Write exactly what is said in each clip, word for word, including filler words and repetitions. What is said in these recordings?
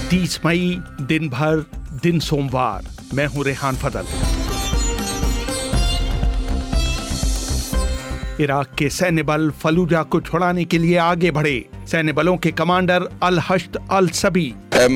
तीस मई, दिन भर, दिन सोमवार। मैं हूं रेहान फदल। इराक के सैन्य बल फलूजा को छुड़ाने के लिए आगे बढ़े। सैन्य बलों के कमांडर अल हश्द अल सबी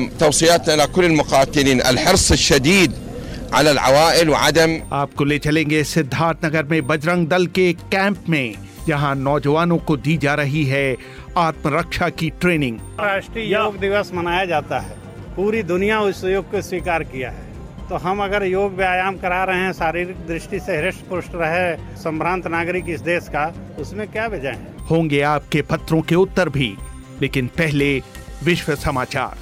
आपको ले चलेंगे सिद्धार्थनगर में बजरंग दल के कैंप में, जहां नौजवानों को दी जा रही है आत्मरक्षा की ट्रेनिंग। राष्ट्रीय योग दिवस मनाया जाता है, पूरी दुनिया उस योग को स्वीकार किया है, तो हम अगर योग व्यायाम करा रहे हैं, शारीरिक दृष्टि से हृष्ट पुष्ट रहे संभ्रांत नागरिक इस देश का, उसमें क्या वजह है। होंगे आपके पत्रों के उत्तर भी, लेकिन पहले विश्व समाचार।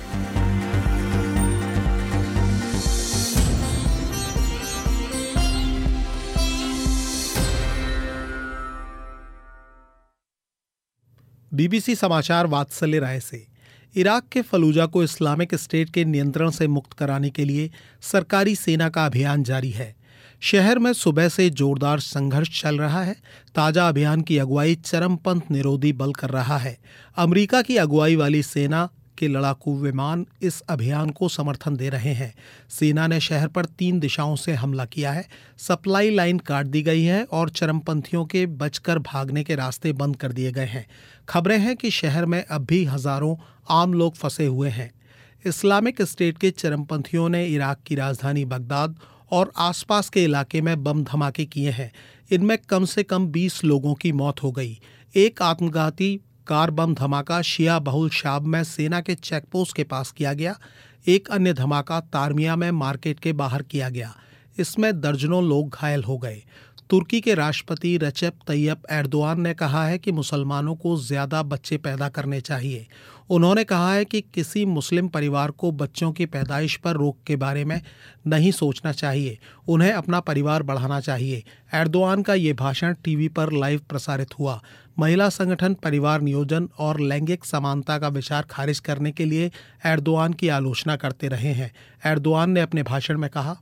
बीबीसी समाचार वात्सल्य राय से। इराक के फलूजा को इस्लामिक स्टेट के नियंत्रण से मुक्त कराने के लिए सरकारी सेना का अभियान जारी है। शहर में सुबह से जोरदार संघर्ष चल रहा है। ताजा अभियान की अगुवाई चरमपंथ निरोधी बल कर रहा है। अमेरिका की अगुवाई वाली सेना के लड़ाकू विमान इस अभियान को समर्थन दे रहे हैं। सेना ने शहर पर तीन दिशाओं से हमला किया है। सप्लाई लाइन काट दी गई है और चरमपंथियों के बचकर भागने के रास्ते बंद कर दिए गए हैं। खबरें हैं कि शहर में अब भी हजारों आम लोग फंसे हुए हैं। इस्लामिक स्टेट के चरमपंथियों ने इराक की राजधानी बगदाद और आसपास के इलाके में बम धमाके किए हैं। इनमें कम से कम बीस लोगों की मौत हो गई। एक आत्मघाती कार बम धमाका शिया बहुल शाब में सेना के चेकपोस्ट के पास किया गया। एक अन्य धमाका तारमिया में मार्केट के बाहर किया गया। इसमें दर्जनों लोग घायल हो गए। तुर्की के राष्ट्रपति रजब तैयब एर्दोआन ने कहा है कि मुसलमानों को ज्यादा बच्चे पैदा करने चाहिए। उन्होंने कहा है कि किसी मुस्लिम परिवार को बच्चों की पैदाइश पर रोक के बारे में नहीं सोचना चाहिए, उन्हें अपना परिवार बढ़ाना चाहिए। एर्दोआन का ये भाषण टीवी पर लाइव प्रसारित हुआ। महिला संगठन परिवार नियोजन और लैंगिक समानता का विचार खारिज करने के लिए एर्दोआन की आलोचना करते रहे हैं। एर्दोआन ने अपने भाषण में कहा,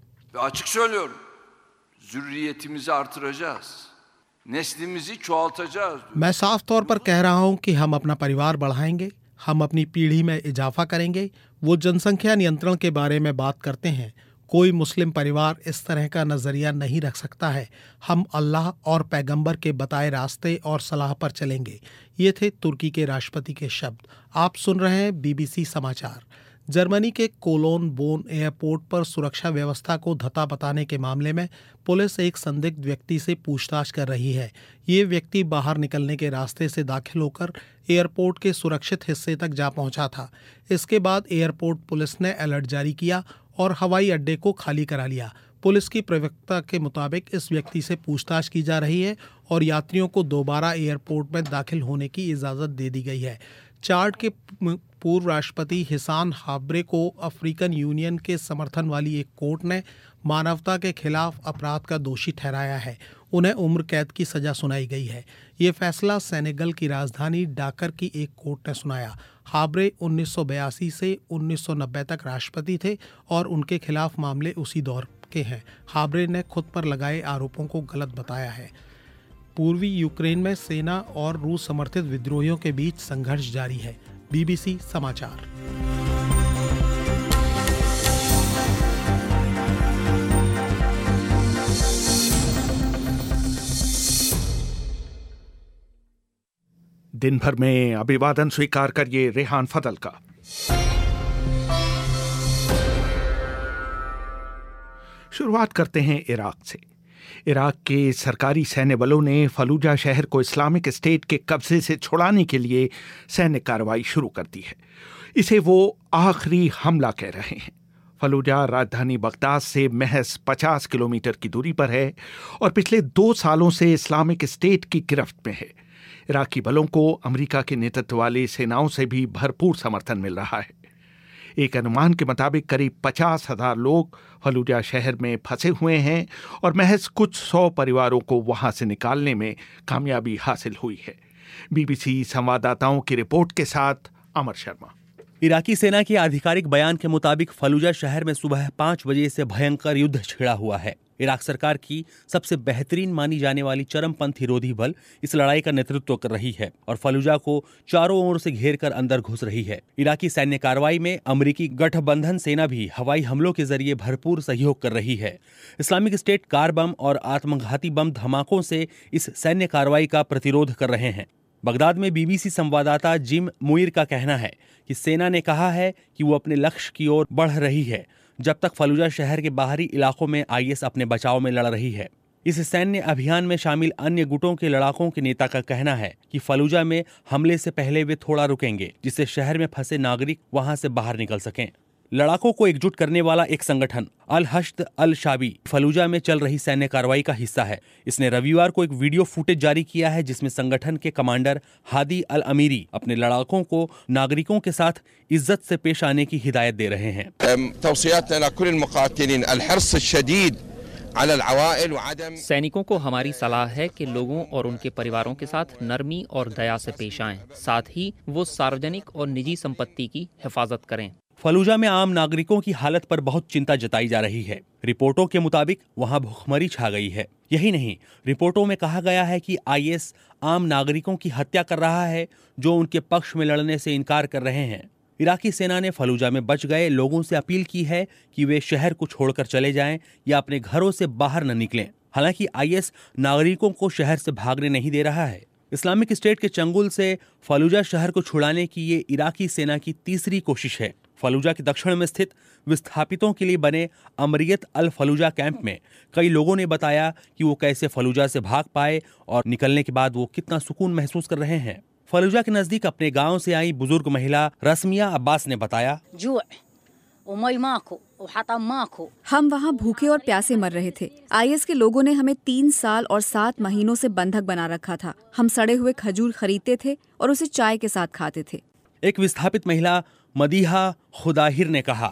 मैं साफ तौर पर कह रहा हूं कि हम अपना परिवार बढ़ाएंगे, हम अपनी पीढ़ी में इजाफा करेंगे। वो जनसंख्या नियंत्रण के बारे में बात करते हैं। कोई मुस्लिम परिवार इस तरह का नजरिया नहीं रख सकता है। हम अल्लाह और पैगंबर के बताए रास्ते और सलाह पर चलेंगे। ये थे तुर्की के राष्ट्रपति के शब्द। आप सुन रहे हैं बीबीसी समाचार। जर्मनी के कोलोन बोन एयरपोर्ट पर सुरक्षा व्यवस्था को धता बताने के मामले में पुलिस एक संदिग्ध व्यक्ति से पूछताछ कर रही है। ये व्यक्ति बाहर निकलने के रास्ते से दाखिल होकर एयरपोर्ट के सुरक्षित हिस्से तक जा पहुंचा था। इसके बाद एयरपोर्ट पुलिस ने अलर्ट जारी किया और हवाई अड्डे को खाली करा लिया। पुलिस की प्रवक्ता के मुताबिक इस व्यक्ति से पूछताछ की जा रही है और यात्रियों को दोबारा एयरपोर्ट में दाखिल होने की इजाज़त दे दी गई है। चाड के पूर्व राष्ट्रपति हिसान हाब्रे को अफ्रीकन यूनियन के समर्थन वाली एक कोर्ट ने मानवता के खिलाफ अपराध का दोषी ठहराया है। उन्हें उम्र कैद की सजा सुनाई गई है। ये फैसला सेनेगल की राजधानी डाकर की एक कोर्ट ने सुनाया। हाब्रे उन्नीस सौ बयासी से उन्नीस सौ नब्बे तक राष्ट्रपति थे और उनके खिलाफ मामले उसी दौर के हैं। हाब्रे ने खुद पर लगाए आरोपों को गलत बताया है। पूर्वी यूक्रेन में सेना और रूस समर्थित विद्रोहियों के बीच संघर्ष जारी है। बीबीसी समाचार। दिन भर में अभिवादन स्वीकार करिए रेहान फदल का। शुरुआत करते हैं इराक से। इराक के सरकारी सैन्य बलों ने फलूजा शहर को इस्लामिक स्टेट के कब्जे से छुड़ाने के लिए सैन्य कार्रवाई शुरू कर दी है। इसे वो आखिरी हमला कह रहे हैं। फलूजा राजधानी बगदाद से महज पचास किलोमीटर की दूरी पर है और पिछले दो सालों से इस्लामिक स्टेट की गिरफ्त में है। इराकी बलों को अमेरिका के नेतृत्व वाली सेनाओं से भी भरपूर समर्थन मिल रहा है। एक अनुमान के मुताबिक करीब पचास हजार लोग फलूजा शहर में फंसे हुए हैं और महज कुछ सौ परिवारों को वहां से निकालने में कामयाबी हासिल हुई है। बीबीसी संवाददाताओं की रिपोर्ट के साथ अमर शर्मा। इराकी सेना के आधिकारिक बयान के मुताबिक फलूजा शहर में सुबह पाँच बजे से भयंकर युद्ध छिड़ा हुआ है। इराक सरकार की सबसे बेहतरीन मानी जाने वाली चरमपंथी रोधी बल इस लड़ाई का नेतृत्व कर रही है और फलूजा को चारों ओर से घेर कर अंदर घुस रही है। इराकी सैन्य कार्रवाई में अमेरिकी गठबंधन सेना भी हवाई हमलों के जरिए भरपूर सहयोग कर रही है। इस्लामिक स्टेट कार बम और आत्मघाती बम धमाकों से इस सैन्य कार्रवाई का प्रतिरोध कर रहे हैं। बगदाद में बीबीसी संवाददाता जिम मुइर का कहना है कि सेना ने कहा है कि वो अपने लक्ष्य की ओर बढ़ रही है जब तक फलूजा शहर के बाहरी इलाकों में आईएस अपने बचाव में लड़ रही है। इस सैन्य अभियान में शामिल अन्य गुटों के लड़ाकों के नेता का कहना है कि फलूजा में हमले से पहले वे थोड़ा रुकेंगे जिससे शहर में फंसे नागरिक वहां से बाहर निकल सकें। लड़ाकों को एकजुट करने वाला एक संगठन अल हश्द अल शाबी फलूजा में चल रही सैन्य कार्रवाई का हिस्सा है। इसने रविवार को एक वीडियो फुटेज जारी किया है जिसमें संगठन के कमांडर हादी अल अमीरी अपने लड़ाकों को नागरिकों के साथ इज्जत से पेश आने की हिदायत दे रहे हैं। सैनिकों को हमारी सलाह है कि लोगों और उनके परिवारों के साथ नरमी और दया से पेश आएं, साथ ही वो सार्वजनिक और निजी संपत्ति की हिफाजत करें। फलूजा में आम नागरिकों की हालत पर बहुत चिंता जताई जा रही है। रिपोर्टों के मुताबिक वहां भूखमरी छा गई है। यही नहीं, रिपोर्टों में कहा गया है कि आईएस आम नागरिकों की हत्या कर रहा है जो उनके पक्ष में लड़ने से इनकार कर रहे हैं। इराकी सेना ने फलूजा में बच गए लोगों से अपील की है कि वे शहर को छोड़कर चले जाएं या अपने घरों से बाहर न निकलें। हालांकि आईएस नागरिकों को शहर से भागने नहीं दे रहा है। इस्लामिक स्टेट के चंगुल से फलूजा शहर को छुड़ाने की ये इराकी सेना की तीसरी कोशिश है। फलूजा के दक्षिण में स्थित विस्थापितों के लिए बने अमरियत अल फलूजा कैंप में कई लोगों ने बताया कि वो कैसे फलूजा से भाग पाए और निकलने के बाद वो कितना सुकून महसूस कर रहे हैं। फलूजा के नजदीक अपने गांव से आई बुजुर्ग महिला रस्मिया अब्बास ने बताया, हम वहाँ भूखे और प्यासे मर रहे थे। आईएस के लोगों ने हमें तीन साल और सात महीनों से बंधक बना रखा था। हम सड़े हुए खजूर खरीदते थे और उसे चाय के साथ खाते थे। एक विस्थापित महिला मदीहा खुदाहिर ने कहा,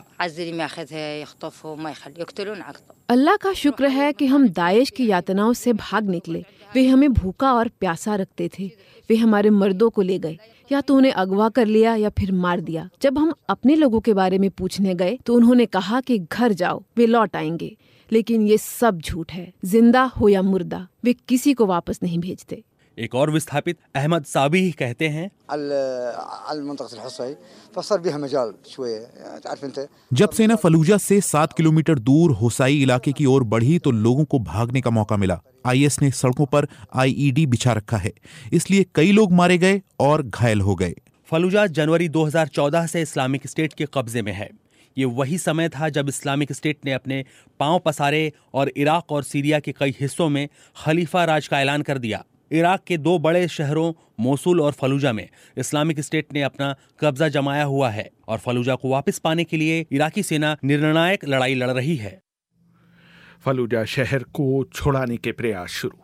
अल्लाह का शुक्र है कि हम दाइश की यातनाओं से भाग निकले। वे हमें भूखा और प्यासा रखते थे। वे हमारे मर्दों को ले गए, या तो उन्हें अगवा कर लिया या फिर मार दिया। जब हम अपने लोगों के बारे में पूछने गए तो उन्होंने कहा कि घर जाओ, वे लौट आएंगे। लेकिन ये सब झूठ है। जिंदा हो या मुर्दा, वे किसी को वापस नहीं भेजते। एक और विस्थापित अहमद साबी कहते हैं, जब सेना फलूजा से सात किलोमीटर दूर होसाई इलाके की ओर बढ़ी तो लोगों को भागने का मौका मिला। आईएस ने सड़कों पर आईईडी बिछा रखा है, इसलिए कई लोग मारे गए और घायल हो गए। फलूजा जनवरी दो हज़ार चौदह से इस्लामिक स्टेट के कब्जे में है। ये वही समय था जब इस्लामिक स्टेट ने अपने पांव पसारे और इराक और सीरिया के कई हिस्सों में खलीफा राज का ऐलान कर दिया। इराक के दो बड़े शहरों मोसुल और फलूजा में इस्लामिक स्टेट ने अपना कब्जा जमाया हुआ है और फलूजा को वापस पाने के लिए इराकी सेना निर्णायक लड़ाई लड़ रही है। फलूजा शहर को छुड़ाने के प्रयास शुरू।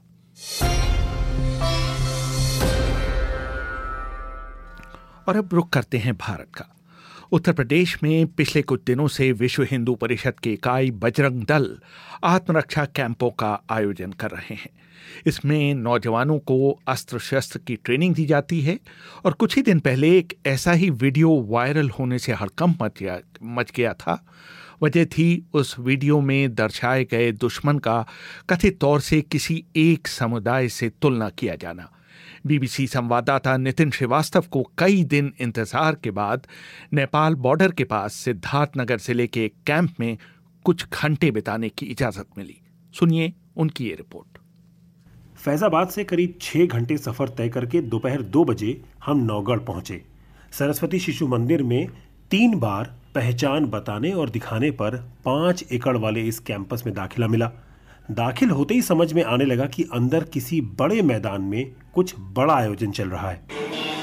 और अब रुख करते हैं भारत का। उत्तर प्रदेश में पिछले कुछ दिनों से विश्व हिंदू परिषद की इकाई बजरंग दल आत्मरक्षा कैंपों का आयोजन कर रहे हैं। इसमें नौजवानों को अस्त्र शस्त्र की ट्रेनिंग दी जाती है और कुछ ही दिन पहले एक ऐसा ही वीडियो वायरल होने से हड़कंप मच गया मच गया था। वजह थी उस वीडियो में दर्शाए गए दुश्मन का कथित तौर से किसी एक समुदाय से तुलना किया जाना। बीबीसी संवाददाता नितिन श्रीवास्तव को कई दिन इंतजार के बाद नेपाल बॉर्डर के पास सिद्धार्थनगर जिले के एक कैंप में कुछ घंटे बिताने की इजाजत मिली। सुनिए उनकी ये रिपोर्ट। फैजाबाद से करीब छह घंटे सफर तय करके दोपहर दो बजे हम नौगढ़ पहुंचे। सरस्वती शिशु मंदिर में तीन बार पहचान बताने और दिखाने पर पांच एकड़ वाले इस कैंपस में दाखिला मिला। दाखिल होते ही समझ में आने लगा कि अंदर किसी बड़े मैदान में कुछ बड़ा आयोजन चल रहा है।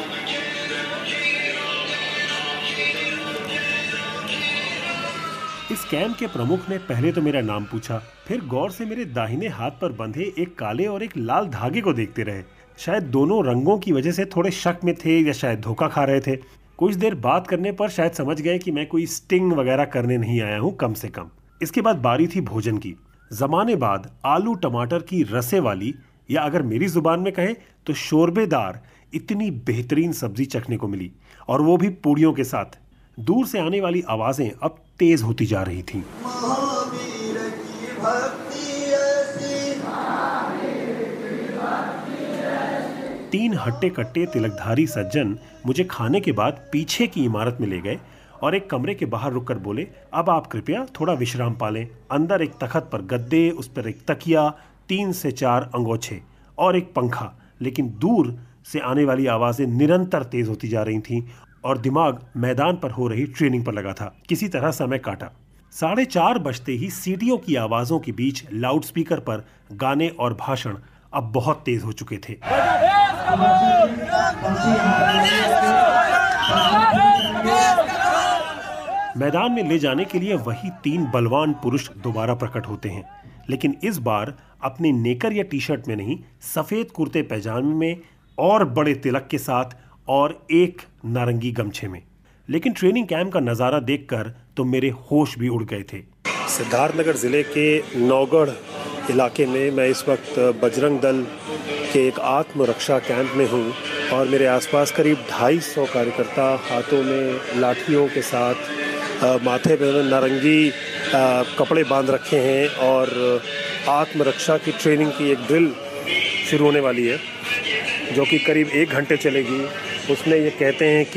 इस कैंप के प्रमुख ने पहले तो मेरा नाम पूछा, फिर गौर से मेरे दाहिने हाथ पर बंधे एक काले और एक लाल धागे को देखते रहे। शायद दोनों रंगों की वजह से थोड़े शक में थे या शायद धोखा खा रहे थे। कुछ देर बात करने पर शायद समझ गए कि मैं कोई स्टिंग वगैरह करने नहीं आया हूँ, कम से कम। इसके बाद बारी थी भोजन की। जमाने बाद आलू टमाटर की रसे वाली, या अगर मेरी जुबान में कहें तो शोरबेदार, इतनी बेहतरीन सब्जी चखने को मिली, और वो भी पूड़ियों के साथ। दूर से आने वाली आवाजें अब तेज होती जा रही थीं। तीन हट्टे कट्टे तिलकधारी सज्जन मुझे खाने के बाद पीछे की इमारत में ले गए और एक कमरे के बाहर रुककर बोले, अब आप कृपया थोड़ा विश्राम पालें। अंदर एक तखत पर गद्दे, उस पर एक तकिया, तीन से चार अंगोछे और एक पंखा। लेकिन दूर से आने वाली आवाजें निरंतर तेज होती जा रही थीं और दिमाग मैदान पर हो रही ट्रेनिंग पर लगा था। किसी तरह समय काटा। साढ़े चार बजते ही सीटियों की आवाजों के बीच लाउडस्पीकर पर गाने और भाषण अब बहुत तेज हो चुके थे। मैदान में ले जाने के लिए वही तीन बलवान पुरुष दोबारा प्रकट होते हैं, लेकिन इस बार अपने नेकर या टी शर्ट में नहीं, सफेद कुर्ते पैजामे में और बड़े तिलक के साथ और एक नारंगी गमछे में। लेकिन ट्रेनिंग कैंप का नज़ारा देखकर तो मेरे होश भी उड़ गए थे। सिद्धार्थनगर जिले के नौगढ़ इलाके में मैं इस वक्त बजरंग दल के एक आत्मरक्षा कैंप में हूँ और मेरे आसपास करीब ढाई सौ कार्यकर्ता हाथों में लाठियों के साथ माथे पे नारंगी कपड़े बांध रखे हैं और आत्मरक्षा की ट्रेनिंग की एक ड्रिल शुरू होने वाली है जो कि करीब एक घंटे चलेगी। उसमें ये कहते हैं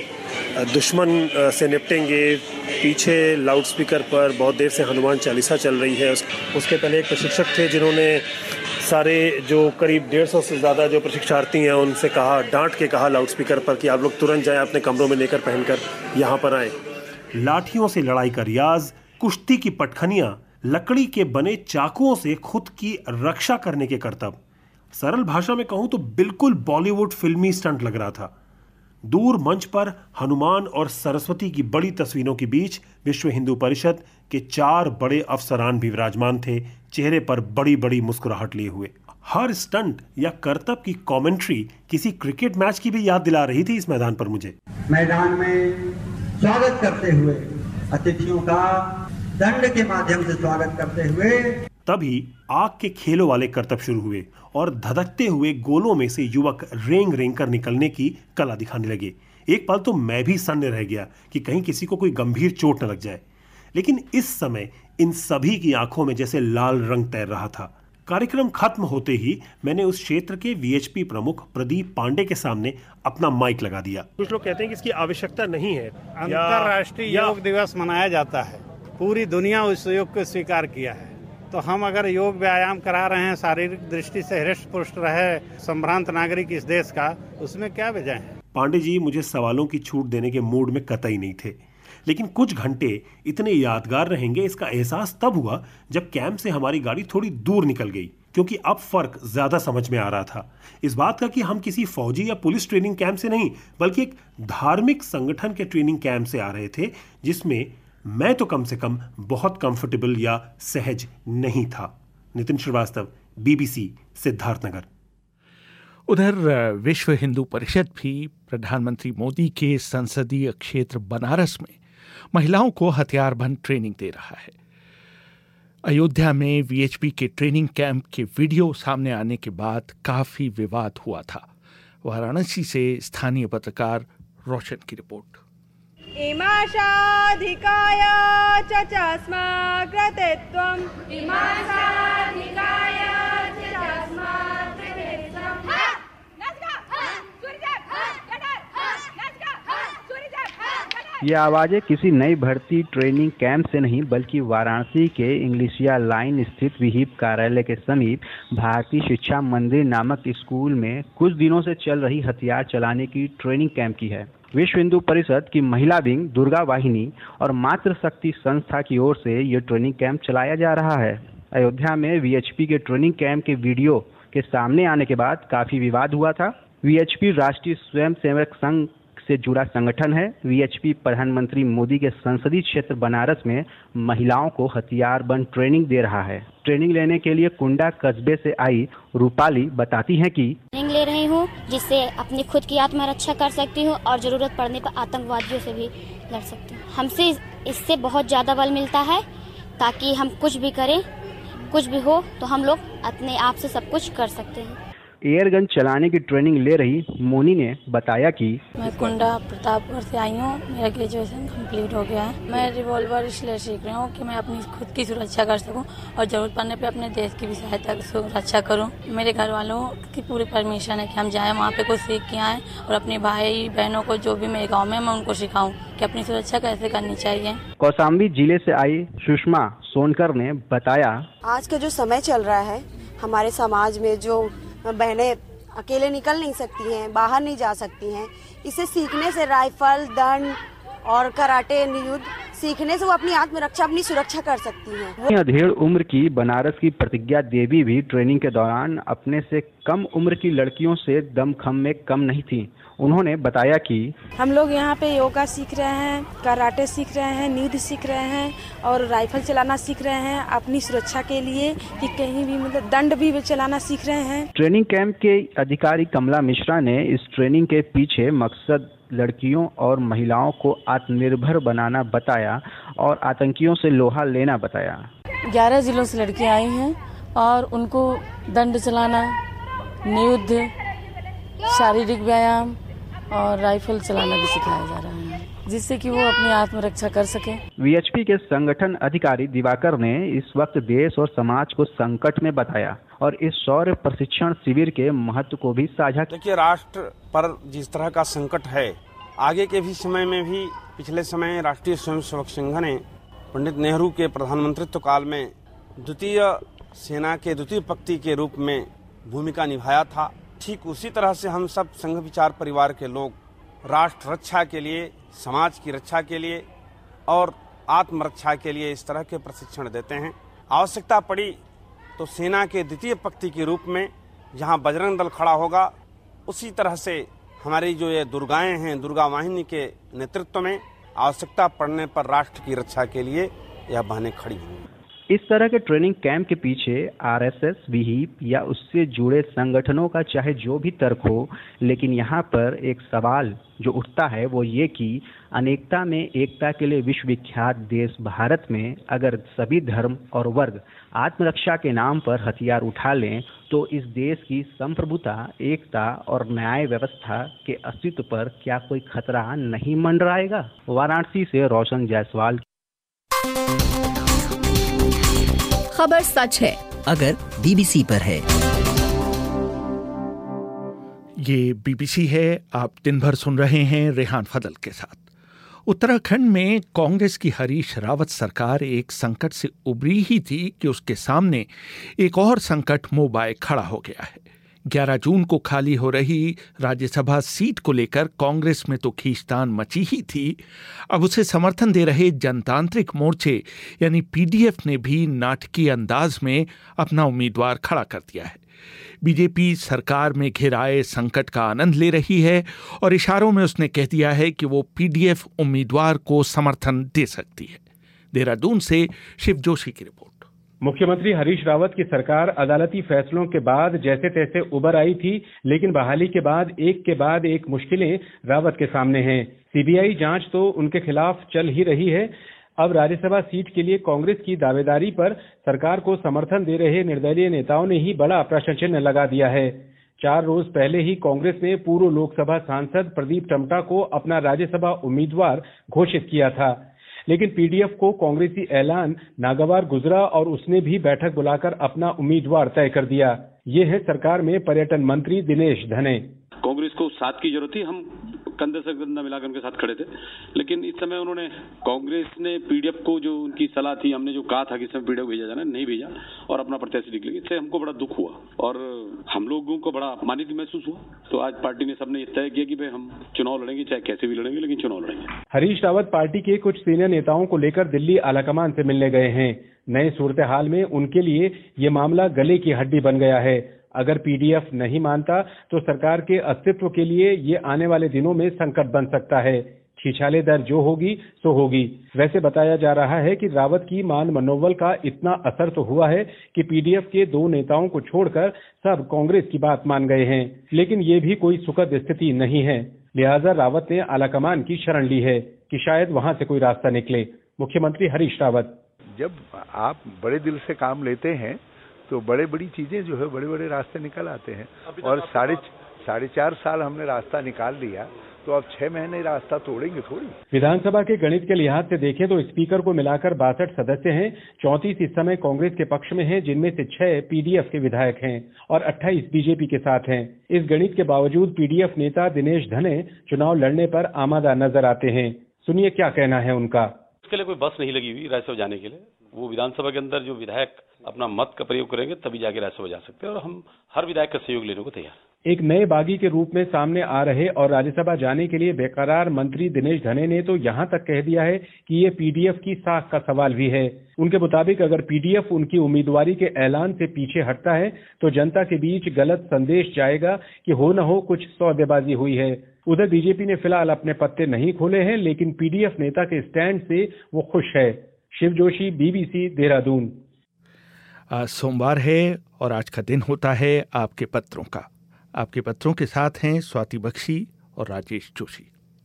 कि दुश्मन से निपटेंगे। पीछे लाउडस्पीकर पर बहुत देर से हनुमान चालीसा चल रही है। उस, उसके पहले एक प्रशिक्षक थे जिन्होंने सारे जो करीब डेढ़ सौ से ज़्यादा जो प्रशिक्षार्थी हैं उनसे कहा, डांट के कहा लाउडस्पीकर पर कि आप लोग तुरंत जाएं अपने कमरों में लेकर पहनकर यहाँ पर आएँ। लाठियों से लड़ाई का रियाज, कुश्ती की पटखनियां, लकड़ी के बने चाकुओं से खुद की रक्षा करने के करतब। सरल भाषा में कहूं तो बिल्कुल बॉलीवुड फिल्मी स्टंट लग रहा था। दूर मंच पर हनुमान और सरस्वती की बड़ी तस्वीरों के बीच विश्व हिंदू परिषद के चार बड़े अफसरान भी विराजमान थे, चेहरे पर बड़ी बड़ी मुस्कुराहट लिए हुए। हर स्टंट या करतब की कमेंट्री किसी क्रिकेट मैच की भी याद दिला रही थी इस मैदान पर मुझे। मैदान में स्वागत करते हुए अतिथियों का दंड के माध्यम से स्वागत करते हुए तभी आग के खेलों वाले करतब शुरू हुए और धधकते हुए गोलों में से युवक रेंग रेंग कर निकलने की कला दिखाने लगे। एक पल तो मैं भी सन्न रह गया कि कहीं किसी को कोई गंभीर चोट न लग जाए। लेकिन इस समय इन सभी की आंखों में जैसे लाल रंग तैर रहा था। कार्यक्रम खत्म होते ही मैंने उस क्षेत्र के वीएचपी प्रमुख प्रदीप पांडे के सामने अपना माइक लगा दिया। कुछ लोग कहते हैं कि इसकी आवश्यकता नहीं है। अंतर्राष्ट्रीय योग दिवस मनाया जाता है, पूरी दुनिया उस योग को स्वीकार किया है, तो हम अगर योग व्यायाम करा रहे हैं, शारीरिक दृष्टि से हृष्ट पुष्ट रहे संभ्रांत नागरिक इस देश का, उसमें क्या वजह है? पांडे जी मुझे सवालों की छूट देने के मूड में कतई नहीं थे, लेकिन कुछ घंटे इतने यादगार रहेंगे इसका एहसास तब हुआ जब कैंप से हमारी गाड़ी थोड़ी दूर निकल गई, क्योंकि अब फर्क ज्यादा समझ में आ रहा था इस बात का कि हम किसी फौजी या पुलिस ट्रेनिंग कैंप से नहीं बल्कि एक धार्मिक संगठन के ट्रेनिंग कैंप से आ रहे थे, जिसमें मैं तो कम से कम बहुत कंफर्टेबल या सहज नहीं था। नितिन श्रीवास्तव, बीबीसी, सिद्धार्थनगर। उधर विश्व हिंदू परिषद भी प्रधानमंत्री मोदी के संसदीय क्षेत्र बनारस में महिलाओं को हथियारबंद ट्रेनिंग दे रहा है। अयोध्या में वीएचपी के ट्रेनिंग कैंप के वीडियो सामने आने के बाद काफी विवाद हुआ था। वाराणसी से स्थानीय पत्रकार रोशन की रिपोर्ट। इमाशाधिकाय च चस्माकृते त्वं इमाशाधिकाय च चस्माकृते त्वं। ये आवाज़ें किसी नई भर्ती ट्रेनिंग कैंप से नहीं बल्कि वाराणसी के इंग्लिशिया लाइन स्थित विहिप कार्यालय के समीप भारतीय शिक्षा मंदिर नामक स्कूल में कुछ दिनों से चल रही हथियार चलाने की ट्रेनिंग कैंप की है। विश्व हिंदू परिषद की महिला विंग, दुर्गा वाहिनी और मातृ शक्ति संस्था की ओर से ये ट्रेनिंग कैंप चलाया जा रहा है। अयोध्या में वीएचपी के ट्रेनिंग कैंप के वीडियो के सामने आने के बाद काफी विवाद हुआ था। वीएचपी राष्ट्रीय स्वयंसेवक संघ से जुड़ा संगठन है। वीएचपी प्रधानमंत्री मोदी के संसदीय क्षेत्र बनारस में महिलाओं को हथियारबंद ट्रेनिंग दे रहा है। ट्रेनिंग लेने के लिए कुंडा कस्बे से आई रूपाली बताती हैं कि ट्रेनिंग ले रही हूँ जिससे अपनी खुद की आत्मरक्षा कर सकती हूँ और जरूरत पड़ने पर आतंकवादियों से भी लड़ सकती हूँ। हमसे इससे बहुत ज्यादा बल मिलता है ताकि हम कुछ भी करें, कुछ भी हो तो हम लोग अपने आप से सब कुछ कर सकते हैं। एयरगन चलाने की ट्रेनिंग ले रही मोनी ने बताया कि मैं कुंडा प्रतापगढ़ से आई हूँ। मेरा ग्रेजुएशन कंप्लीट हो गया है। मैं रिवॉल्वर इसलिए सीख रही हूँ कि मैं अपनी खुद की सुरक्षा कर सकूँ और जरूरत पड़ने पे अपने देश की भी सहायता सुरक्षा करूँ। मेरे घर वालों की पूरी परमिशन है कि हम जाएं वहाँ पे कुछ सीख के आएँ और अपने भाई बहनों को जो भी मेरे गाँव में मैं उनको सिखाऊँ कि अपनी सुरक्षा कैसे करनी चाहिए। कौशाम्बी जिले से आई सुषमा सोनकर ने बताया, आज का जो समय चल रहा है हमारे समाज में जो बहनें अकेले निकल नहीं सकती हैं, बाहर नहीं जा सकती हैं, इसे सीखने से राइफल, दंड और कराटे, युद्ध सीखने से वो अपनी आत्मरक्षा, अपनी सुरक्षा कर सकती हैं। अधेड़ उम्र की बनारस की प्रतिज्ञा देवी भी ट्रेनिंग के दौरान अपने से कम उम्र की लड़कियों से दमखम में कम नहीं थी। उन्होंने बताया कि हम लोग यहाँ पे योगा सीख रहे हैं, कराटे सीख रहे हैं, युद्ध सीख रहे हैं और राइफल चलाना सीख रहे हैं अपनी सुरक्षा के लिए कि कहीं भी मतलब दंड भी चलाना सीख रहे हैं। ट्रेनिंग कैंप के अधिकारी कमला मिश्रा ने इस ट्रेनिंग के पीछे मकसद लड़कियों और महिलाओं को आत्मनिर्भर बनाना बताया और आतंकियों से लोहा लेना बताया। ग्यारह जिलों से लड़कियां आई हैं और उनको दंड चलाना, युद्ध, शारीरिक व्यायाम और राइफल चलाना भी सिखाया जा रहा है, जिससे कि वो अपनी आत्मरक्षा कर सके। वीएचपी के संगठन अधिकारी दिवाकर ने इस वक्त देश और समाज को संकट में बताया और इस शौर्य प्रशिक्षण शिविर के महत्व को भी साझा किया। देखिए, राष्ट्र पर जिस तरह का संकट है, आगे के भी समय में भी, पिछले समय राष्ट्रीय स्वयंसेवक संघ ने पंडित नेहरू के प्रधानमंत्रित्व काल में द्वितीय सेना के द्वितीय पंक्ति के रूप में भूमिका निभाया था। ठीक उसी तरह से हम सब संघ विचार परिवार के लोग राष्ट्र रक्षा के लिए, समाज की रक्षा के लिए और आत्मरक्षा के लिए इस तरह के प्रशिक्षण देते हैं। आवश्यकता पड़ी तो सेना के द्वितीय पंक्ति के रूप में जहां बजरंग दल खड़ा होगा, उसी तरह से हमारी जो ये दुर्गाएं हैं, दुर्गा वाहिनी के नेतृत्व में आवश्यकता पड़ने पर राष्ट्र की रक्षा के लिए यह बहनें खड़ी होंगी। इस तरह के ट्रेनिंग कैंप के पीछे आरएसएस, विहिप या उससे जुड़े संगठनों का चाहे जो भी तर्क हो, लेकिन यहाँ पर एक सवाल जो उठता है वो ये कि अनेकता में एकता के लिए विश्वविख्यात देश भारत में अगर सभी धर्म और वर्ग आत्मरक्षा के नाम पर हथियार उठा लें तो इस देश की संप्रभुता, एकता और न्याय व्यवस्था के अस्तित्व पर क्या कोई खतरा नहीं मंडराएगा? वाराणसी से रोशन जायसवाल। खबर सच है अगर बीबीसी पर है। ये बीबीसी है। आप दिन भर सुन रहे हैं रेहान फजल के साथ। उत्तराखंड में कांग्रेस की हरीश रावत सरकार एक संकट से उबरी ही थी कि उसके सामने एक और संकट मुंह बाए खड़ा हो गया है। ग्यारह जून को खाली हो रही राज्यसभा सीट को लेकर कांग्रेस में तो खींचतान मची ही थी। अब उसे समर्थन दे रहे जनतांत्रिक मोर्चे यानी पीडीएफ ने भी नाटकीय अंदाज में अपना उम्मीदवार खड़ा कर दिया है। बीजेपी सरकार में घिर आए संकट का आनंद ले रही है और इशारों में उसने कह दिया है कि वो पीडीएफ उम्मीदवार को समर्थन दे सकती है। देहरादून से शिव जोशी की रिपोर्ट। मुख्यमंत्री हरीश रावत की सरकार अदालती फैसलों के बाद जैसे तैसे उबर आई थी, लेकिन बहाली के बाद एक के बाद एक मुश्किलें रावत के सामने हैं। सीबीआई जांच तो उनके खिलाफ चल ही रही है। अब राज्यसभा सीट के लिए कांग्रेस की दावेदारी पर सरकार को समर्थन दे रहे निर्दलीय नेताओं ने ही बड़ा प्रश्न चिन्ह लगा दिया है। चार रोज पहले ही कांग्रेस ने पूर्व लोकसभा सांसद प्रदीप टमटा को अपना राज्यसभा उम्मीदवार घोषित किया था, लेकिन पीडीएफ को कांग्रेसी ऐलान नागवार गुजरा और उसने भी बैठक बुलाकर अपना उम्मीदवार तय कर दिया। ये है सरकार में पर्यटन मंत्री दिनेश धने। कांग्रेस को साथ की जरूरत थी, हम कंधे से कंधा मिलाकर उनके साथ खड़े थे, लेकिन इस समय उन्होंने कांग्रेस ने पीडीएफ को जो उनकी सलाह थी, हमने जो कहा था कि इसमें पीडीएफ भेजा जाना, नहीं भेजा और अपना प्रत्याशी निकले। इससे हमको बड़ा दुख हुआ और हम लोगों को बड़ा अपमानित महसूस हुआ। तो आज पार्टी ने सबने तय किया कि भाई हम चुनाव लड़ेंगे, चाहे कैसे भी लड़ेंगे, लेकिन चुनाव लड़ेंगे। हरीश रावत पार्टी के कुछ सीनियर नेताओं को लेकर दिल्ली आलाकमान से मिलने गए हैं। नए सूरत हाल में उनके लिए ये मामला गले की हड्डी बन गया है। अगर पीडीएफ नहीं मानता तो सरकार के अस्तित्व के लिए ये आने वाले दिनों में संकट बन सकता है। खिंचाले दर जो होगी सो होगी। वैसे बताया जा रहा है कि रावत की मान मनोबल का इतना असर तो हुआ है कि पीडीएफ के दो नेताओं को छोड़कर सब कांग्रेस की बात मान गए हैं, लेकिन ये भी कोई सुखद स्थिति नहीं है। लिहाजा रावत ने आलाकमान की शरण ली है कि शायद वहां से कोई रास्ता निकले। मुख्यमंत्री हरीश रावत। जब आप बड़े दिल से काम लेते हैं तो बड़े बड़ी चीजें जो है बड़े बड़े रास्ते निकल आते हैं। और साढ़े साढ़े चार साल हमने रास्ता निकाल लिया, तो अब छह महीने रास्ता तोड़ेंगे थोड़ी। विधानसभा के गणित के लिहाज से देखें तो स्पीकर को मिलाकर बासठ सदस्य हैं। चौंतीस इस समय कांग्रेस के पक्ष में हैं, जिनमें से छह पीडीएफ के विधायक हैं और अट्ठाईस बीजेपी के साथ हैं। इस गणित के बावजूद पीडीएफ नेता दिनेश धने चुनाव लड़ने पर आमादा नजर आते हैं। सुनिए क्या कहना है उनका। उसके लिए कोई बस नहीं लगी हुई राज्यसभा जाने के लिए। वो विधानसभा के अंदर जो विधायक अपना मत का प्रयोग करेंगे तभी जाके राज्यसभा जा सकते हैं, और हम हर विधायक का सहयोग लेने को तैयार हैं। एक नए बागी के रूप में सामने आ रहे और राज्यसभा जाने के लिए बेकरार मंत्री दिनेश धने ने तो यहां तक कह दिया है कि ये पीडीएफ की साख का सवाल भी है। उनके मुताबिक अगर पीडीएफ उनकी उम्मीदवारी के ऐलान से पीछे हटता है तो जनता के बीच गलत संदेश जाएगा कि हो न हो कुछ सौदेबाजी हुई है। उधर बीजेपी ने फिलहाल अपने पत्ते नहीं खोले हैं, लेकिन पीडीएफ नेता के स्टैंड से वो खुश है। शिव जोशी, बीबीसी, देहरादून। आज सोमवार है और आज का दिन होता है आपके पत्रों का। आपके पत्रों के साथ हैं स्वाति बख्शी और राजेश जोशी।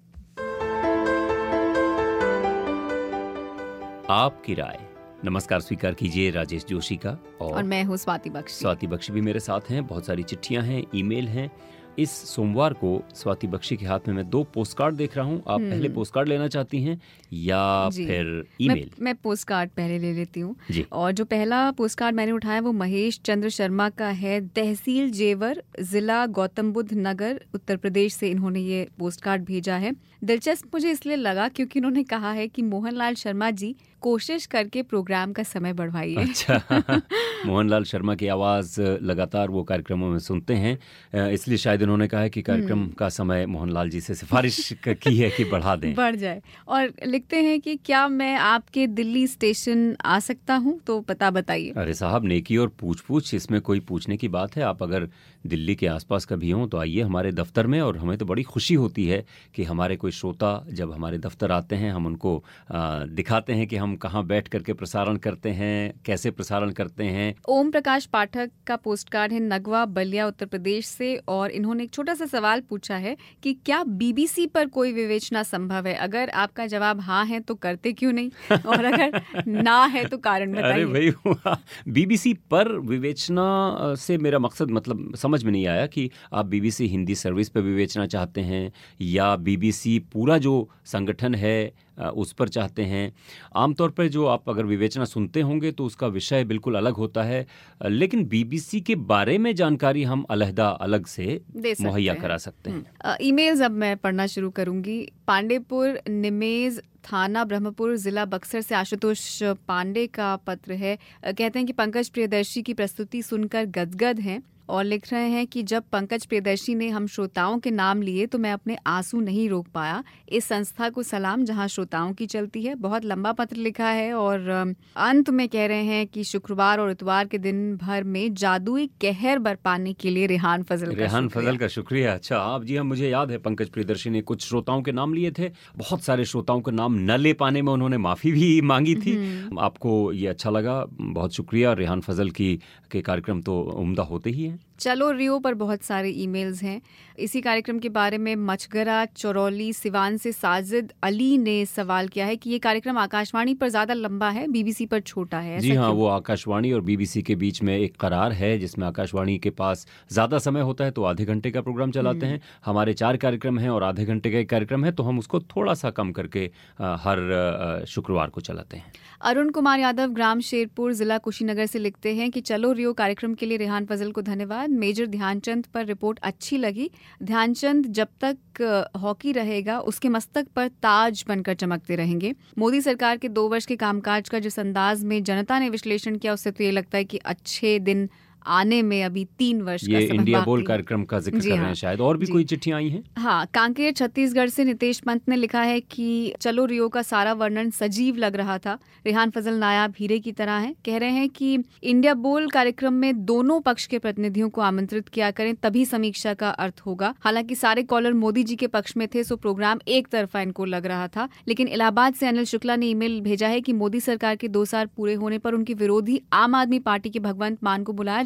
आपकी राय। नमस्कार स्वीकार कीजिए राजेश जोशी का, और, और मैं हूँ स्वाति बख्शी। स्वाति बख्शी भी मेरे साथ हैं। बहुत सारी चिट्ठियां हैं, ईमेल हैं। इस सोमवार को स्वाति बख्शी के हाथ में मैं दो पोस्ट कार्ड देख रहा हूँ। आप पहले पोस्ट कार्ड लेना चाहती हैं या फिर ईमेल? मैं, मैं पोस्ट कार्ड पहले ले लेती हूँ। और जो पहला पोस्ट कार्ड मैंने उठाया वो महेश चंद्र शर्मा का है। तहसील जेवर, जिला गौतम बुद्ध नगर, उत्तर प्रदेश से इन्होंने ये पोस्ट कार्ड भेजा है। दिलचस्प मुझे इसलिए लगा क्योंकि इन्होंने कहा है कि मोहनलाल शर्मा जी कोशिश करके प्रोग्राम का समय बढ़वाइए। अच्छा। मोहनलाल शर्मा की आवाज लगातार वो कार्यक्रमों में सुनते हैं, इसलिए शायद उन्होंने कहा है कि कार्यक्रम का समय मोहनलाल जी से सिफारिश की है कि बढ़ा दें, बढ़ जाए। और लिखते हैं कि क्या मैं आपके दिल्ली स्टेशन आ सकता हूं, तो पता बताइए। अरे साहब, नेकी और पूछ पूछ, इसमें कोई पूछने की बात है। आप अगर दिल्ली के आसपास कभी हों तो आइए हमारे दफ्तर में, और हमें तो बड़ी खुशी होती है कि हमारे कोई श्रोता जब हमारे दफ्तर आते हैं, हम उनको आ, दिखाते हैं कि हम कहाँ बैठ करके प्रसारण करते हैं, कैसे प्रसारण करते हैं। ओम प्रकाश पाठक का पोस्ट कार्ड है नगवा बलिया उत्तर प्रदेश से, और इन्होंने एक छोटा सा सवाल पूछा है कि क्या बीबीसी पर कोई विवेचना संभव है? अगर आपका जवाब हाँ है तो करते क्यों नहीं, और अगर ना है तो कारण बताइए। अरे भाई, बीबीसी पर विवेचना से मेरा मकसद मतलब समझ में नहीं आया कि आप बीबीसी हिंदी सर्विस पर विवेचना चाहते हैं या बीबीसी पूरा जो संगठन है उस पर चाहते हैं। आमतौर पर जो आप अगर विवेचना सुनते होंगे तो उसका विषय बिल्कुल अलग होता है, लेकिन बीबीसी के बारे में जानकारी हम अलहदा अलग से मुहैया करा सकते हैं। ईमेल्स अब मैं पढ़ना शुरू करूंगी। पांडेपुर निमेज थाना ब्रह्मपुर जिला बक्सर से आशुतोष पांडे का पत्र है। कहते हैं कि पंकज प्रियदर्शी की प्रस्तुति सुनकर गदगद हैं, और लिख रहे हैं कि जब पंकज प्रियदर्शी ने हम श्रोताओं के नाम लिए तो मैं अपने आंसू नहीं रोक पाया। इस संस्था को सलाम जहां श्रोताओं की चलती है। बहुत लंबा पत्र लिखा है, और अंत में कह रहे हैं कि शुक्रवार और इतवार के दिन भर में जादुई कहर बरपाने के लिए रेहान फजल का रेहान फजल का शुक्रिया। अच्छा, आप जी हम मुझे याद है पंकज प्रियदर्शी ने कुछ श्रोताओं के नाम लिए थे। बहुत सारे श्रोताओं के नाम न ले पाने में उन्होंने माफी भी मांगी थी। आपको ये अच्छा लगा, बहुत शुक्रिया। रेहान फजल की के कार्यक्रम तो उम्दा होते ही हैं। चलो रियो पर बहुत सारे ईमेल्स हैं। इसी कार्यक्रम के बारे में मचगरा चौरौली सिवान से साजिद अली ने सवाल किया है कि ये कार्यक्रम आकाशवाणी पर ज्यादा लंबा है, बीबीसी पर छोटा है। जी हाँ, वो आकाशवाणी और बीबीसी के बीच में एक करार है जिसमें आकाशवाणी के पास ज्यादा समय होता है तो आधे घंटे का प्रोग्राम चलाते हैं। हमारे चार कार्यक्रम हैं और आधे घंटे का एक कार्यक्रम है, तो हम उसको थोड़ा सा कम करके हर शुक्रवार को चलाते हैं। अरुण कुमार यादव ग्राम शेरपुर जिला कुशीनगर से लिखते हैं कि चलो रियो कार्यक्रम के लिए रेहान फजल को धन्यवाद। मेजर ध्यानचंद पर रिपोर्ट अच्छी लगी। ध्यानचंद जब तक हॉकी रहेगा उसके मस्तक पर ताज बनकर चमकते रहेंगे। मोदी सरकार के दो वर्ष के कामकाज का जिस अंदाज में जनता ने विश्लेषण किया उससे तो ये लगता है कि अच्छे दिन आने में अभी तीन वर्ष ये का समय इंडिया बोल कार्यक्रम का जिक्र कर रहे हैं शायद। और भी कोई चिट्ठियां आई हैं? हाँ, कांकेर छत्तीसगढ़ से नितेश पंत ने लिखा है कि चलो रियो का सारा वर्णन सजीव लग रहा था। रेहान फजल नायाब हीरे की तरह हैं। कह रहे हैं कि इंडिया बोल कार्यक्रम में दोनों पक्ष के प्रतिनिधियों को आमंत्रित किया करें, तभी समीक्षा का अर्थ होगा। हालांकि सारे कॉलर मोदी जी के पक्ष में थे, सो प्रोग्राम एक तरफा इनको लग रहा था। लेकिन इलाहाबाद से अनिल शुक्ला ने ईमेल भेजा है कि मोदी सरकार के दो साल पूरे होने पर उनके विरोधी आम आदमी पार्टी के भगवंत मान को बुलाया, जब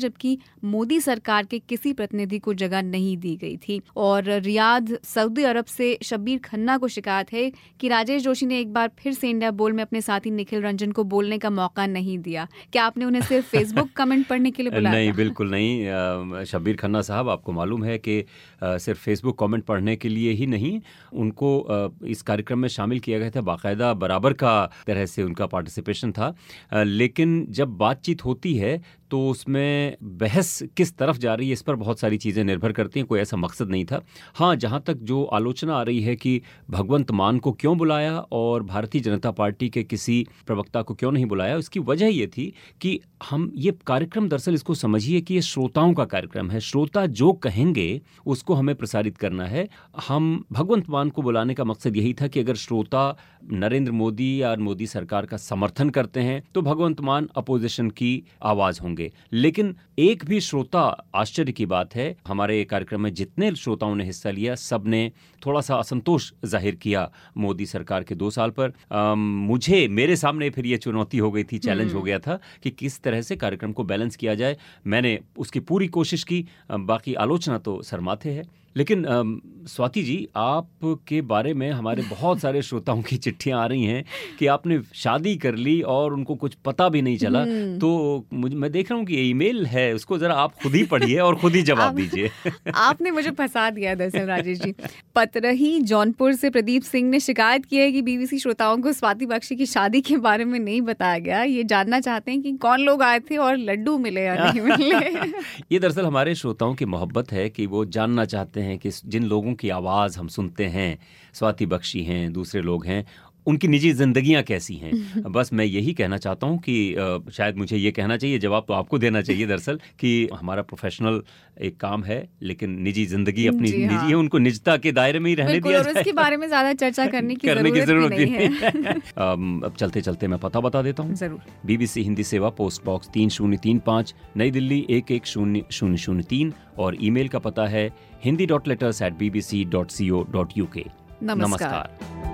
जबकि मोदी सरकार के किसी प्रतिनिधि को जगह नहीं दी गई थी। और रियाद सऊदी अरब से शब्बीर खन्ना को शिकायत है कि राजेश जोशी ने एक बार फिर से इंडिया बोल में अपने साथी निखिल रंजन को बोलने का मौका नहीं दिया। क्या आपने उन्हें सिर्फ फेसबुक कमेंट पढ़ने के लिए बुलाया? नहीं, बिल्कुल नहीं। शब्बीर खन्ना साहब, आपको मालूम है कि सिर्फ फेसबुक कमेंट पढ़ने के लिए ही नहीं, उनको इस कार्यक्रम में शामिल किया गया था। बाकायदा बराबर का तरह से उनका पार्टिसिपेशन था। लेकिन जब बातचीत होती है तो उसमें बहस किस तरफ जा रही है इस पर बहुत सारी चीज़ें निर्भर करती हैं। कोई ऐसा मकसद नहीं था। हाँ, जहाँ तक जो आलोचना आ रही है कि भगवंत मान को क्यों बुलाया और भारतीय जनता पार्टी के किसी प्रवक्ता को क्यों नहीं बुलाया, उसकी वजह ये थी कि हम ये कार्यक्रम, दरअसल इसको समझिए कि ये श्रोताओं का कार्यक्रम है। श्रोता जो कहेंगे उसको हमें प्रसारित करना है। हम भगवंत मान को बुलाने का मकसद यही था कि अगर श्रोता नरेंद्र मोदी या मोदी सरकार का समर्थन करते हैं तो भगवंत मान अपोजिशन की आवाज़ होंगे। लेकिन एक भी श्रोता, आश्चर्य की बात है, हमारे कार्यक्रम में जितने श्रोताओं ने हिस्सा लिया सब ने थोड़ा सा असंतोष जाहिर किया मोदी सरकार के दो साल पर। आ, मुझे मेरे सामने फिर ये चुनौती हो गई थी, चैलेंज हो गया था कि किस तरह से कार्यक्रम को बैलेंस किया जाए। मैंने उसकी पूरी कोशिश की। बाकी आलोचना तो सरमाथे है। लेकिन स्वाति जी, आपके बारे में हमारे बहुत सारे श्रोताओं की चिट्ठियां आ रही हैं कि आपने शादी कर ली और उनको कुछ पता भी नहीं चला। तो मुझे, मैं देख रहा हूँ कि ये ईमेल है, उसको जरा आप खुद ही पढ़िए और खुद ही जवाब दीजिए। आपने मुझे फंसा दिया दरअसल राजेश जी। पतरही जौनपुर से प्रदीप सिंह ने शिकायत की है कि बीबीसी श्रोताओं को स्वाति बख्शी की शादी के बारे में नहीं बताया गया। ये जानना चाहते हैं कि कौन लोग आए थे और लड्डू मिले या नहीं मिले। ये दरअसल हमारे श्रोताओं की मोहब्बत है कि वो जानना चाहते हैं कि जिन लोगों की आवाज़ हम सुनते हैं, स्वाति बख्शी हैं, दूसरे लोग हैं, उनकी निजी जिंदगियां कैसी हैं। बस मैं यही कहना चाहता हूं कि आ, शायद मुझे ये कहना चाहिए, जवाब तो आपको देना चाहिए दरअसल, कि हमारा प्रोफेशनल एक काम है लेकिन निजी जिंदगी अपनी निजी हाँ। है, उनको निजता के दायरे में ही रहने दिया जाए। इसके बारे में ज्यादा चर्चा करने की करने की जरूरत नहीं है। अब चलते चलते मैं पता बता देता हूँ। जरूर। बीबीसी हिंदी सेवा, पोस्ट बॉक्स तीन शून्य तीन पाँच, नई दिल्ली एक एक शून्य शून्य शून्य तीन, और ईमेल का पता है Hindi dot letters at B B C dot C O dot U K. नमस्कार।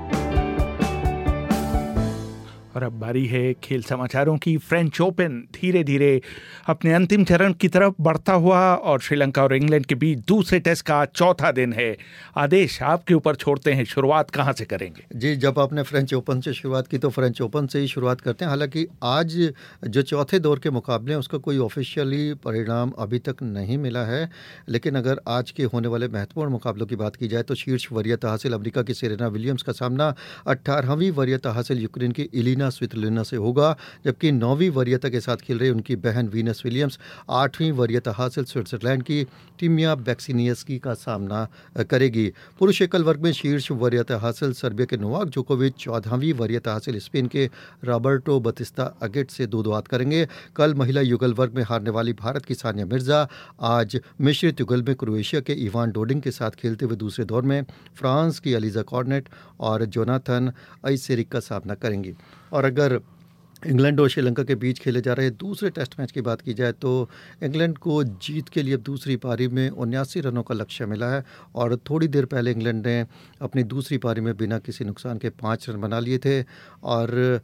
और अब बारी है खेल समाचारों की। फ्रेंच ओपन धीरे धीरे अपने अंतिम चरण की तरफ बढ़ता हुआ और श्रीलंका और इंग्लैंड के बीच दूसरे टेस्ट का चौथा दिन है। आदेश, आपके ऊपर छोड़ते हैं, शुरुआत कहां से करेंगे? जी, जब आपने फ्रेंच ओपन से शुरुआत की तो फ्रेंच ओपन से ही शुरुआत करते हैं। हालांकि आज जो चौथे दौर के मुकाबले हैं उसका कोई ऑफिशियली परिणाम अभी तक नहीं मिला है, लेकिन अगर आज के होने वाले महत्वपूर्ण मुकाबलों की बात की जाए तो शीर्ष वरीयता हासिल अमेरिका की सेरेना विलियम्स का सामना अट्ठारहवीं वरीयता हासिल यूक्रेन की इलिना स्वितलिना से होगा, जबकि नौवीं वरीयता के साथ खेल रही उनकी बहन वीनस विलियम्स आठवीं वरीयता हासिल स्विट्जरलैंड की टीमिया बेक्सिनियस्की का सामना करेगी। पुरुष एकल वर्ग में शीर्ष वरीयता हासिल सर्बिया के नोवाक जोकोविच चौदहवीं वरीयता हासिल स्पेन के रॉबर्टो बतिस्ता अगेट से दो दो हाथ करेंगे। कल महिला युगल वर्ग में हारने वाली भारत की सानिया मिर्जा आज मिश्रित युगल में क्रोएशिया के इवान डोडिंग के साथ खेलते हुए दूसरे दौर में फ्रांस की अलीजा कॉर्नेट और जोनाथन आइसेरिक का सामना करेंगी। और अगर इंग्लैंड और श्रीलंका के बीच खेले जा रहे दूसरे टेस्ट मैच की बात की जाए तो इंग्लैंड को जीत के लिए अब दूसरी पारी में उन्यासी रनों का लक्ष्य मिला है और थोड़ी देर पहले इंग्लैंड ने अपनी दूसरी पारी में बिना किसी नुकसान के पाँच रन बना लिए थे। और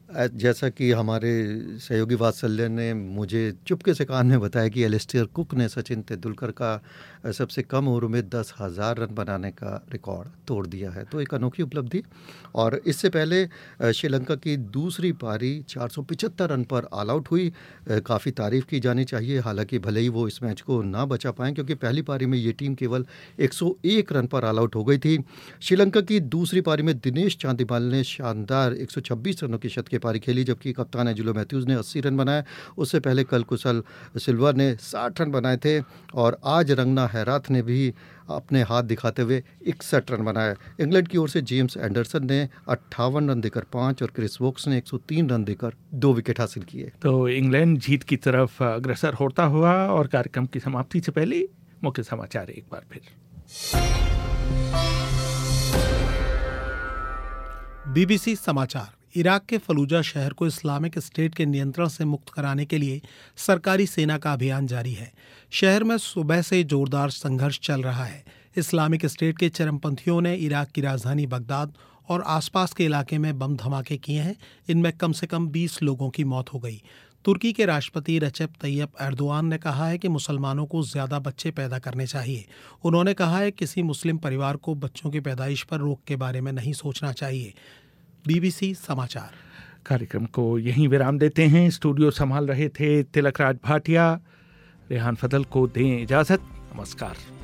जैसा कि हमारे सहयोगी वात्सल्य ने मुझे चुपके से कान में बताया कि एलिस्टर कुक ने सचिन तेंदुलकर का सबसे कम ओवर में दस हज़ार रन बनाने का रिकॉर्ड तोड़ दिया है, तो एक अनोखी उपलब्धि। और इससे पहले श्रीलंका की दूसरी पारी चार सौ पचहत्तर रन पर ऑल आउट हुई। काफ़ी तारीफ़ की जानी चाहिए, हालांकि भले ही वो इस मैच को ना बचा पाएँ क्योंकि पहली पारी में ये टीम केवल एक सौ एक रन पर ऑल आउट हो गई थी। श्रीलंका की दूसरी पारी में दिनेश चांदीमाल ने शानदार एक सौ छब्बीस रनों की शतकीय पारी खेली, जबकि कप्तान एंजेलो मैथ्यूज़ ने अस्सी रन बनाए। उससे पहले कल कुशल सिल्वर ने साठ रन बनाए थे और आज रंगना हैराथ ने भी अपने हाथ दिखाते हुए इकसठ रन बनाए। इंग्लैंड की ओर से जेम्स एंडरसन ने अट्ठावन रन देकर पाँच और क्रिस वोक्स ने एक सौ तीन रन देकर दो विकेट हासिल किए। तो इंग्लैंड जीत की तरफ अग्रसर होता हुआ और कार्यक्रम की समाप्ति से पहले मुख्य समाचार एक बार फिर। बीबीसी समाचार। इराक के फलूजा शहर को इस्लामिक स्टेट के नियंत्रण से मुक्त कराने के लिए सरकारी सेना का अभियान जारी है। शहर में सुबह से जोरदार संघर्ष चल रहा है। इस्लामिक स्टेट के चरमपंथियों ने इराक की राजधानी बगदाद और आसपास के इलाके में बम धमाके किए हैं। इनमें कम से कम बीस लोगों की मौत हो गई तुर्की के राष्ट्रपति रजब तैयब एर्दोआन ने कहा है कि मुसलमानों को ज्यादा बच्चे पैदा करने चाहिए। उन्होंने कहा है किसी मुस्लिम परिवार को बच्चों की पैदाइश पर रोक के बारे में नहीं सोचना चाहिए। बीबीसी समाचार। कार्यक्रम को यहीं विराम देते हैं। स्टूडियो संभाल रहे थे तिलक राज भाटिया। रेहान फजल को दें इजाजत। नमस्कार।